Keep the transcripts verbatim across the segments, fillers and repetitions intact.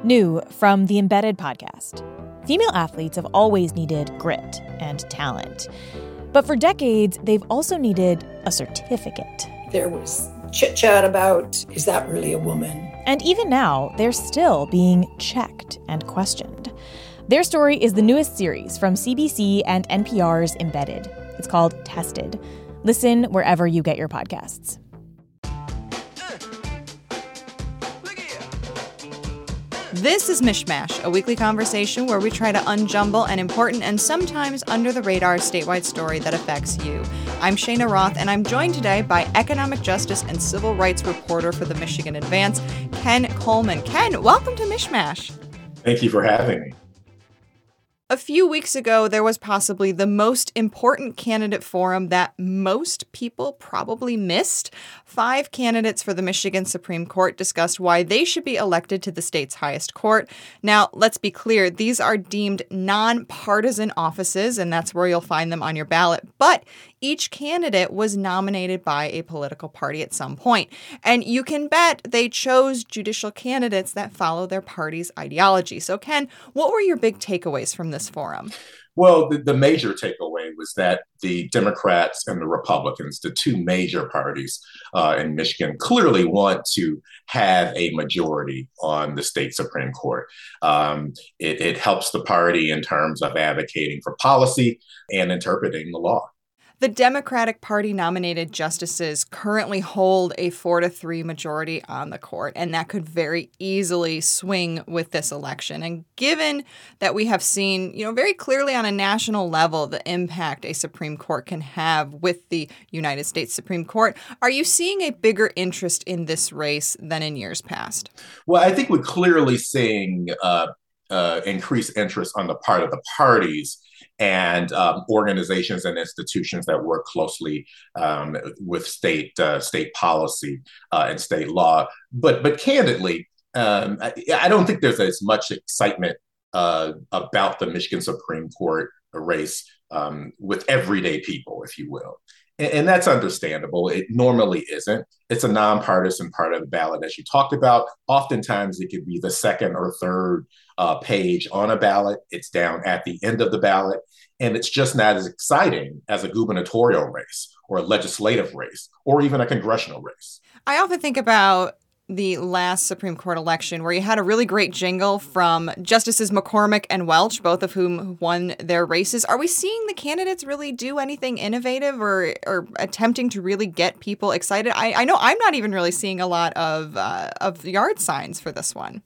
New from the Embedded podcast. Female athletes have always needed grit and talent. But for decades, they've also needed a certificate. There was chit-chat about, is that really a woman? And even now, they're still being checked and questioned. Their story is the newest series from C B C and N P R's Embedded. It's called Tested. Listen wherever you get your podcasts. This is Mishmash, a weekly conversation where we try to unjumble an important and sometimes under-the-radar statewide story that affects you. I'm Shayna Roth, and I'm joined today by economic justice and civil rights reporter for the Michigan Advance, Ken Coleman. Ken, welcome to Mishmash. Thank you for having me. A few weeks ago, there was possibly the most important candidate forum that most people probably missed. Five candidates for the Michigan Supreme Court discussed why they should be elected to the state's highest court. Now, let's be clear, these are deemed nonpartisan offices, and that's where you'll find them on your ballot. But each candidate was nominated by a political party at some point. And you can bet they chose judicial candidates that follow their party's ideology. So, Ken, what were your big takeaways from this forum? Well, the, the major takeaway was that the Democrats and the Republicans, the two major parties uh, in Michigan, clearly want to have a majority on the state Supreme Court. Um, it, it helps the party in terms of advocating for policy and interpreting the law. The Democratic Party nominated justices currently hold a four to three majority on the court, and that could very easily swing with this election. And given that we have seen, you know, very clearly on a national level the impact a Supreme Court can have with the United States Supreme Court, are you seeing a bigger interest in this race than in years past? Well, I think we're clearly seeing uh, uh, increased interest on the part of the parties and um, organizations and institutions that work closely um, with state uh, state policy uh, and state law. But but candidly, um, I, I don't think there's as much excitement uh, about the Michigan Supreme Court race um, with everyday people, if you will. And, and that's understandable. It normally isn't. It's a nonpartisan part of the ballot, as you talked about. Oftentimes, it could be the second or third Uh, page on a ballot. It's down at the end of the ballot, and it's just not as exciting as a gubernatorial race or a legislative race or even a congressional race. I often think about the last Supreme Court election where you had a really great jingle from Justices McCormick and Welch, both of whom won their races. Are we seeing the candidates really do anything innovative or, or attempting to really get people excited? I, I know I'm not even really seeing a lot of uh, of yard signs for this one.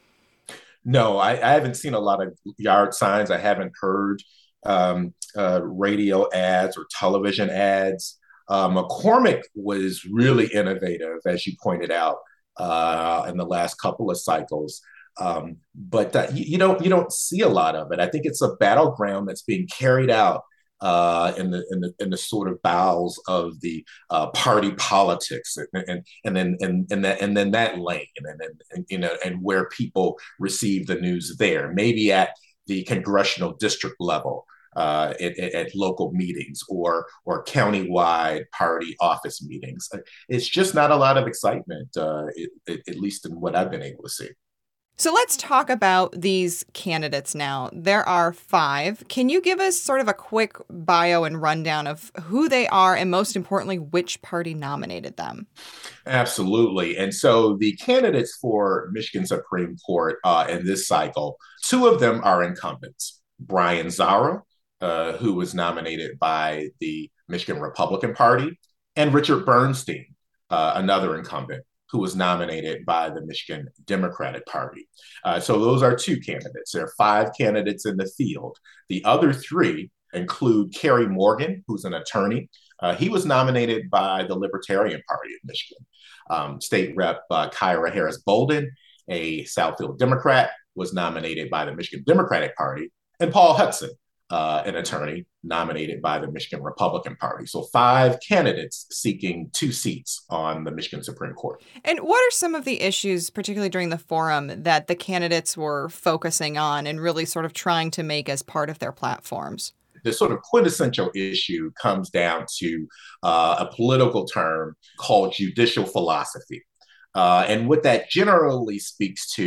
No, I, I haven't seen a lot of yard signs. I haven't heard um, uh, radio ads or television ads. Uh, McCormick was really innovative, as you pointed out, uh, in the last couple of cycles. Um, but uh, you, you don't you don't see a lot of it. I think it's a battleground that's being carried out uh, in the in the in the sort of bowels of the uh, party politics, and and, and then and, and that and then that lane, and then and, you know, and where people receive the news there, maybe at the congressional district level, uh, at, at local meetings or or countywide party office meetings. It's just not a lot of excitement, uh, it, it, at least in what I've been able to see. So let's talk about these candidates now. There are five. Can you give us sort of a quick bio and rundown of who they are and, most importantly, which party nominated them? Absolutely. And so the candidates for Michigan Supreme Court uh, in this cycle, two of them are incumbents. Brian Zara, uh, who was nominated by the Michigan Republican Party, and Richard Bernstein, uh, another incumbent, who was nominated by the Michigan Democratic Party. Uh, so those are two candidates. There are five candidates in the field. The other three include Kerry Morgan, who's an attorney. Uh, he was nominated by the Libertarian Party of Michigan. Um, State Rep uh, Kyra Harris Bolden, a Southfield Democrat, was nominated by the Michigan Democratic Party. And Paul Hudson, uh, an attorney, nominated by the Michigan Republican Party. So five candidates seeking two seats on the Michigan Supreme Court. And what are some of the issues, particularly during the forum, that the candidates were focusing on and really sort of trying to make as part of their platforms? The sort of quintessential issue comes down to uh, a political term called judicial philosophy. Uh, and what that generally speaks to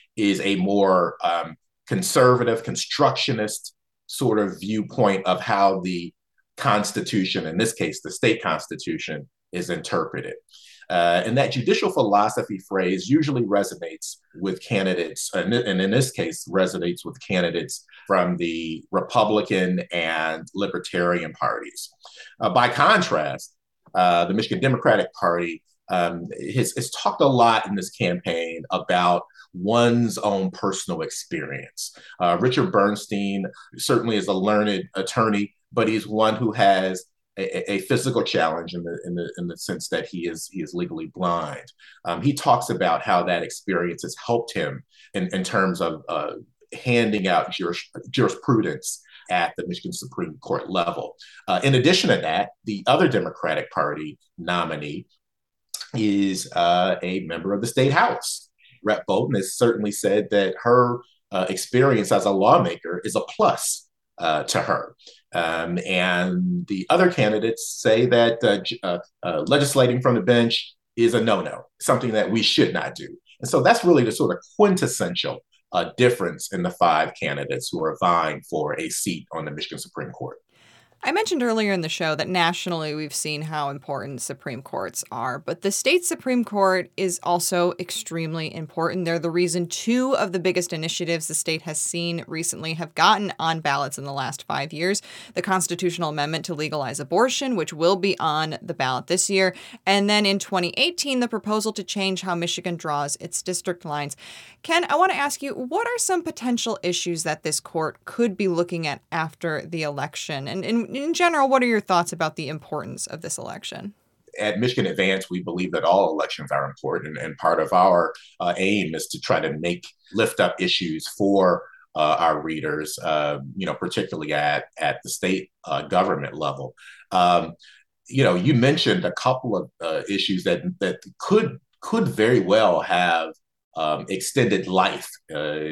is a more um, conservative, constructionist sort of viewpoint of how the Constitution, in this case, the state constitution, is interpreted. Uh, and that judicial philosophy phrase usually resonates with candidates, and in this case, resonates with candidates from the Republican and Libertarian parties. Uh, by contrast, uh, the Michigan Democratic Party um, has, has talked a lot in this campaign about one's own personal experience. Uh, Richard Bernstein certainly is a learned attorney, but he's one who has a, a physical challenge in the, in the in the sense that he is he is legally blind. Um, he talks about how that experience has helped him in, in terms of uh, handing out juris, jurisprudence at the Michigan Supreme Court level. Uh, in addition to that, the other Democratic Party nominee is uh, a member of the State House. Rep Bolton has certainly said that her uh, experience as a lawmaker is a plus uh, to her. Um, and the other candidates say that uh, uh, uh, legislating from the bench is a no-no, something that we should not do. And so that's really the sort of quintessential uh, difference in the five candidates who are vying for a seat on the Michigan Supreme Court. I mentioned earlier in the show that nationally we've seen how important Supreme Courts are, but the state Supreme Court is also extremely important. They're the reason two of the biggest initiatives the state has seen recently have gotten on ballots in the last five years. The constitutional amendment to legalize abortion, which will be on the ballot this year, and then in twenty eighteen, the proposal to change how Michigan draws its district lines. Ken, I want to ask you, what are some potential issues that this court could be looking at after the election? And in, in general, what are your thoughts about the importance of this election? At Michigan Advance, we believe that all elections are important, and part of our uh, aim is to try to make lift up issues for uh, our readers, uh, you know, particularly at at the state uh, government level. Um, you know, you mentioned a couple of uh, issues that that could could very well have Um, extended life, uh,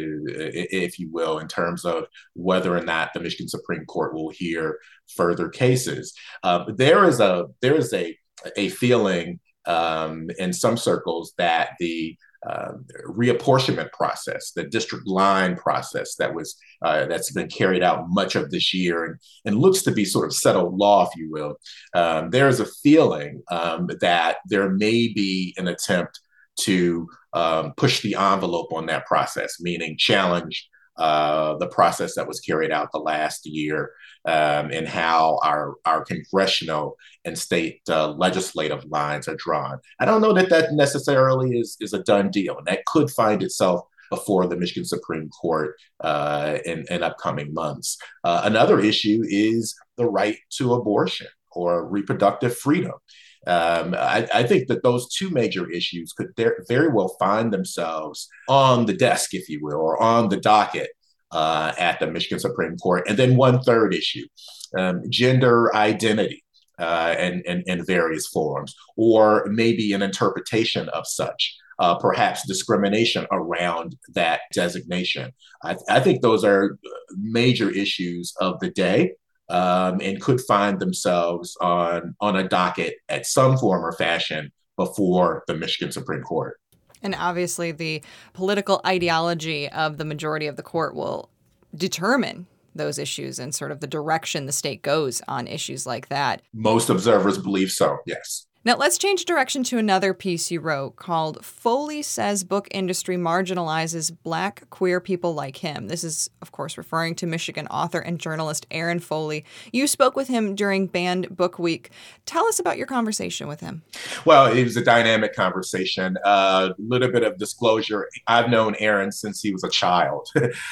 if you will, in terms of whether or not the Michigan Supreme Court will hear further cases. Uh, there is a there is a a feeling um, in some circles that the uh, reapportionment process, the district line process that was uh, that's been carried out much of this year and, and looks to be sort of settled law, if you will. Um, there is a feeling um, that there may be an attempt to um, push the envelope on that process, meaning challenge uh, the process that was carried out the last year um, and how our, our congressional and state uh, legislative lines are drawn. I don't know that that necessarily is, is a done deal, and that could find itself before the Michigan Supreme Court uh, in, in upcoming months. Uh, another issue is the right to abortion or reproductive freedom. Um, I, I think that those two major issues could very well find themselves on the desk, if you will, or on the docket uh, at the Michigan Supreme Court. And then one third issue, um, gender identity uh, and, and, and various forms, or maybe an interpretation of such, uh, perhaps discrimination around that designation. I, I think those are major issues of the day. Um, and could find themselves on, on a docket at some form or fashion before the Michigan Supreme Court. And obviously the political ideology of the majority of the court will determine those issues and sort of the direction the state goes on issues like that. Most observers believe so, yes. Now, let's change direction to another piece you wrote called Foley Says Book Industry Marginalizes Black Queer People Like Him. This is, of course, referring to Michigan author and journalist Aaron Foley. You spoke with him during Banned Book Week. Tell us about your conversation with him. Well, it was a dynamic conversation. A uh, little bit of disclosure. I've known Aaron since he was a child.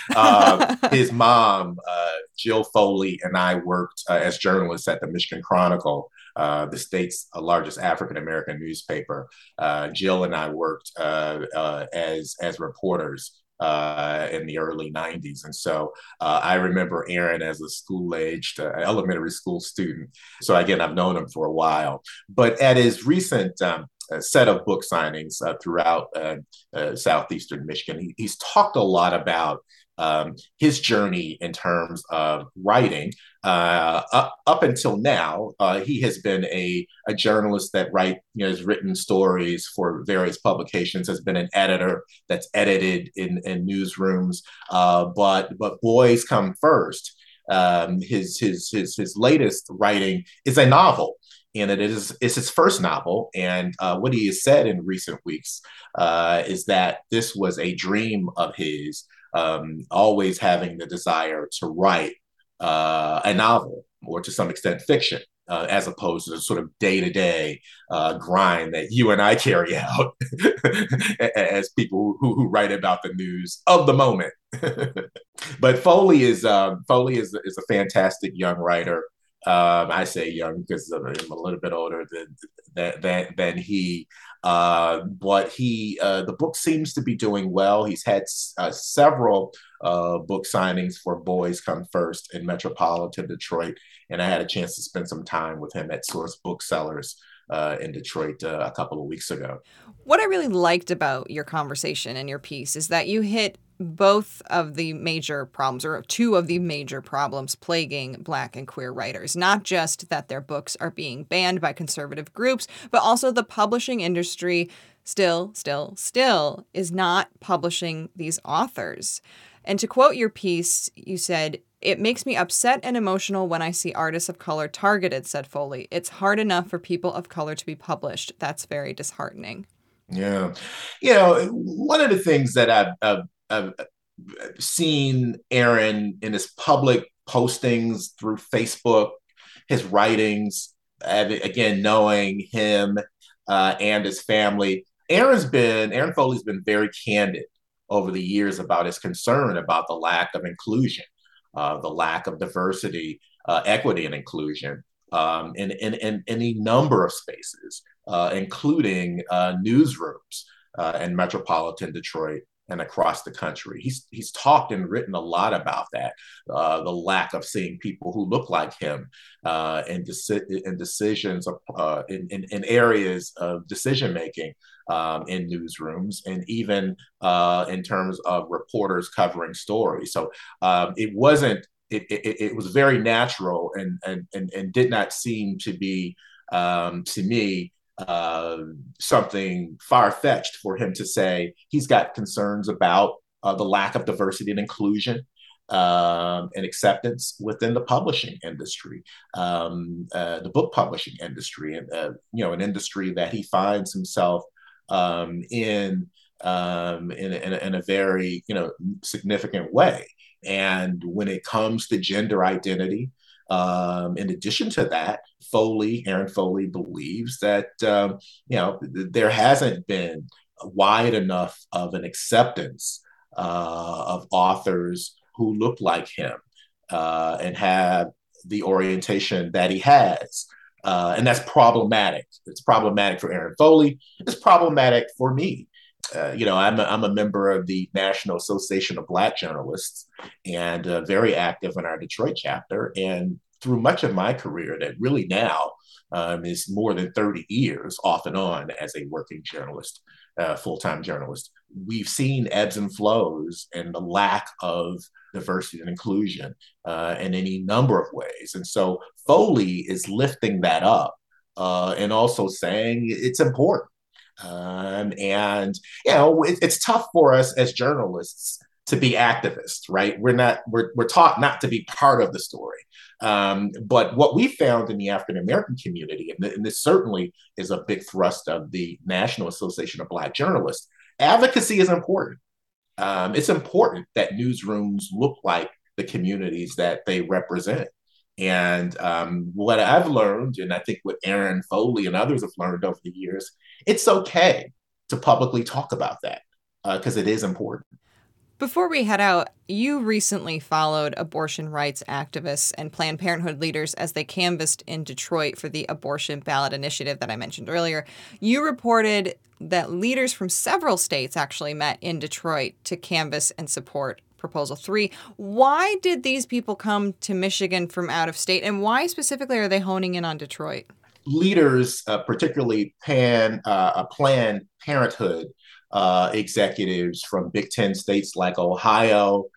uh, his mom, uh, Jill Foley, and I worked uh, as journalists at the Michigan Chronicle, Uh, the state's largest African-American newspaper. Uh, Jill and I worked uh, uh, as, as reporters uh, in the early nineties. And so uh, I remember Aaron as a school-aged uh, elementary school student. So again, I've known him for a while. But at his recent um, set of book signings uh, throughout uh, uh, southeastern Michigan, he, he's talked a lot about um, his journey in terms of writing. Uh, up, up until now, uh, he has been a, a journalist that write, you know, has written stories for various publications, has been an editor that's edited in, in newsrooms. Uh, but but Boys Come First. Um, his his his his latest writing is a novel, and it is it's his first novel. And uh, what he has said in recent weeks uh, is that this was a dream of his, um, always having the desire to write uh, a novel, or to some extent fiction, uh, as opposed to the sort of day-to-day uh, grind that you and I carry out as people who, who write about the news of the moment. But Foley is uh, Foley is is a fantastic young writer. Um, I say young because I'm a little bit older than than than, than he. Uh, but he uh, the book seems to be doing well. He's had uh, several uh, book signings for Boys Come First in metropolitan Detroit, and I had a chance to spend some time with him at Source Booksellers uh, in Detroit uh, a couple of weeks ago. What I really liked about your conversation and your piece is that you hit both of the major problems, or two of the major problems plaguing Black and queer writers. Not just that their books are being banned by conservative groups, but also the publishing industry still, still, still is not publishing these authors. And to quote your piece, you said, "It makes me upset and emotional when I see artists of color targeted," said Foley. "It's hard enough for people of color to be published. That's very disheartening." Yeah. You know, one of the things that I've, I've I've seen Aaron in his public postings through Facebook, his writings, again, knowing him uh, and his family. Aaron's been, Aaron Foley's been very candid over the years about his concern about the lack of inclusion, uh, the lack of diversity, uh, equity, and inclusion um, in, in, in any number of spaces, uh, including uh, newsrooms uh, in metropolitan Detroit and across the country. He's he's talked and written a lot about that, uh, the lack of seeing people who look like him uh, in, deci- in decisions, of, uh, in, in, in areas of decision making um, in newsrooms, and even uh, in terms of reporters covering stories. So um, it wasn't, it, it, it was very natural, and, and, and, and did not seem to be, um, to me, Uh, something far-fetched for him to say he's got concerns about uh, the lack of diversity and inclusion um, and acceptance within the publishing industry, um, uh, the book publishing industry, and uh, you know, an industry that he finds himself um, in, um, in, in, in a very you know significant way. And when it comes to gender identity, Um, in addition to that, Foley, Aaron Foley believes that, um, you know, th- there hasn't been wide enough of an acceptance uh, of authors who look like him uh, and have the orientation that he has. Uh, and that's problematic. It's problematic for Aaron Foley. It's problematic for me. Uh, you know, I'm a, I'm a member of the National Association of Black Journalists, and uh, very active in our Detroit chapter. And through much of my career, that really now um, is more than thirty years off and on as a working journalist, uh, full-time journalist, we've seen ebbs and flows and the lack of diversity and inclusion uh, in any number of ways. And so Foley is lifting that up uh, and also saying it's important. Um, and, you know, it, it's tough for us as journalists to be activists, right? We're not, we're, we're taught not to be part of the story. Um, but what we found in the African-American community, and, th- and this certainly is a big thrust of the National Association of Black Journalists, advocacy is important. Um, it's important that newsrooms look like the communities that they represent. And um, what I've learned, and I think what Aaron Foley and others have learned over the years, it's okay to publicly talk about that because uh, it is important. Before we head out, you recently followed abortion rights activists and Planned Parenthood leaders as they canvassed in Detroit for the abortion ballot initiative that I mentioned earlier. You reported that leaders from several states actually met in Detroit to canvass and support Proposal three. Why did these people come to Michigan from out of state, and why specifically are they honing in on Detroit? Leaders, uh, particularly Pan, uh, Planned Parenthood uh, executives from Big Ten states like Ohio,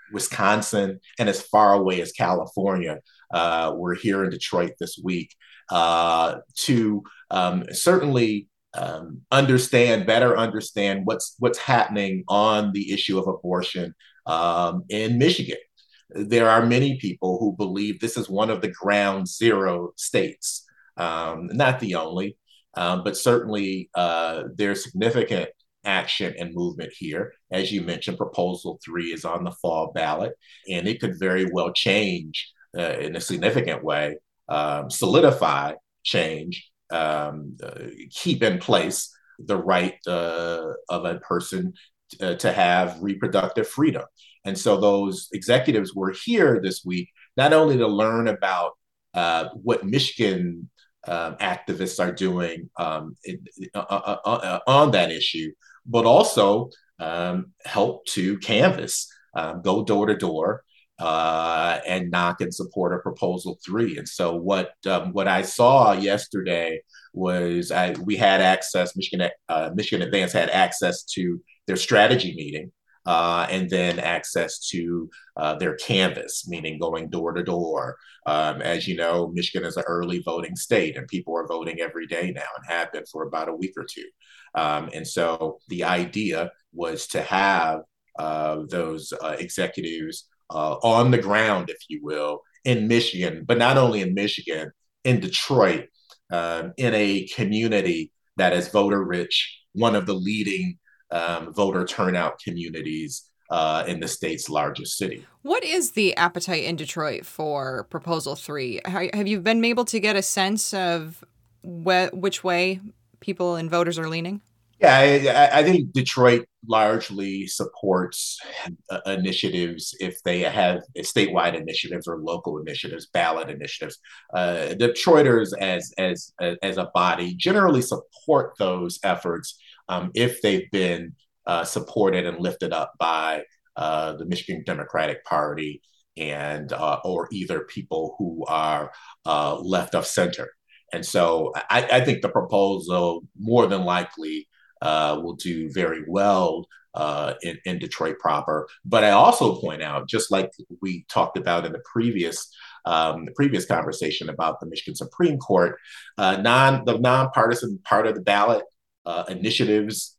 Wisconsin, and as far away as California. Uh, we're here in Detroit this week uh, to um, certainly um, understand, better understand what's what's happening on the issue of abortion um, in Michigan. There are many people who believe this is one of the ground zero states, um, not the only, um, but certainly uh, there's significant action and movement here. As you mentioned, Proposal three is on the fall ballot, and it could very well change uh, in a significant way, um, solidify change, um, uh, keep in place the right uh, of a person t- uh, to have reproductive freedom. And so those executives were here this week, not only to learn about uh, what Michigan um, activists are doing um, it, uh, uh, uh, on that issue, but also um, help to canvass, um, go door to door, uh, and knock in support of Proposal Three. And so, what um, what I saw yesterday was I, we had access. Michigan uh, Michigan Advance had access to their strategy meeting, uh, and then access to uh, their canvass, meaning going door to door. Um, as you know, Michigan is an early voting state, and people are voting every day now, and have been for about a week or two. Um, and so the idea was to have uh, those uh, executives uh, on the ground, if you will, in Michigan, but not only in Michigan, in Detroit, um, in a community that is voter rich, one of the leading um, voter turnout communities uh, in the state's largest city. What is the appetite in Detroit for Proposal three? Have you been able to get a sense of wh- which way people and voters are leaning? Yeah, I, I think Detroit largely supports uh, initiatives if they have statewide initiatives or local initiatives, ballot initiatives. Uh, Detroiters, as as as a body, generally support those efforts um, if they've been uh, supported and lifted up by uh, the Michigan Democratic Party and uh, or either people who are uh, left of center. And so I, I think the proposal more than likely uh, will do very well uh, in, in Detroit proper. But I also point out, just like we talked about in the previous um, the previous conversation about the Michigan Supreme Court, uh, non the nonpartisan part of the ballot uh, initiatives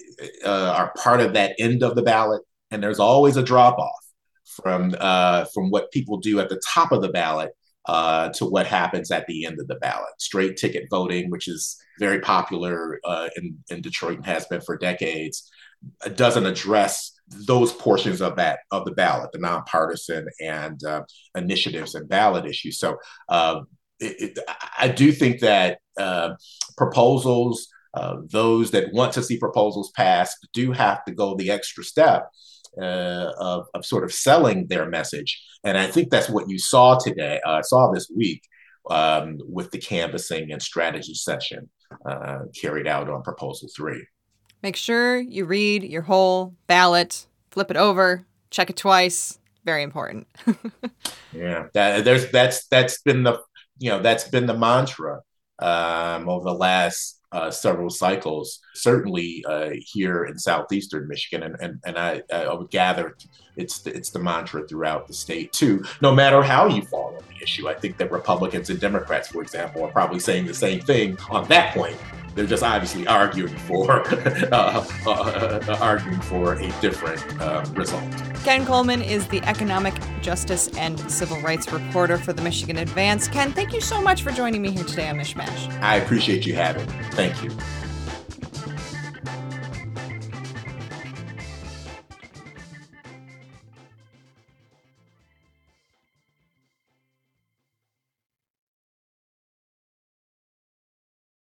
uh, are part of that end of the ballot, and there's always a drop off from uh, from what people do at the top of the ballot Uh, to what happens at the end of the ballot. Straight ticket voting, which is very popular uh, in, in Detroit and has been for decades, doesn't address those portions of that of the ballot, the nonpartisan and uh, initiatives and ballot issues. So uh, it, it, I do think that uh, proposals, uh, those that want to see proposals passed, do have to go the extra step Uh, of, of sort of selling their message. And I think that's what you saw today, uh, saw this week um, with the canvassing and strategy session uh, carried out on Proposal three. Make sure you read your whole ballot, flip it over, check it twice. Very important. Yeah, that, there's that's that's been the you know that's been the mantra um, over the last Uh, several cycles, certainly uh, here in southeastern Michigan, and and, and I, I would gather it's the, it's the mantra throughout the state too. No matter how you fall on the issue, I think that Republicans and Democrats, for example, are probably saying the same thing on that point. They're just obviously arguing for uh, uh, arguing for a different uh, result. Ken Coleman is the economic justice and civil rights reporter for the Michigan Advance. Ken, thank you so much for joining me here today on Mishmash. I appreciate you having me. Thank you.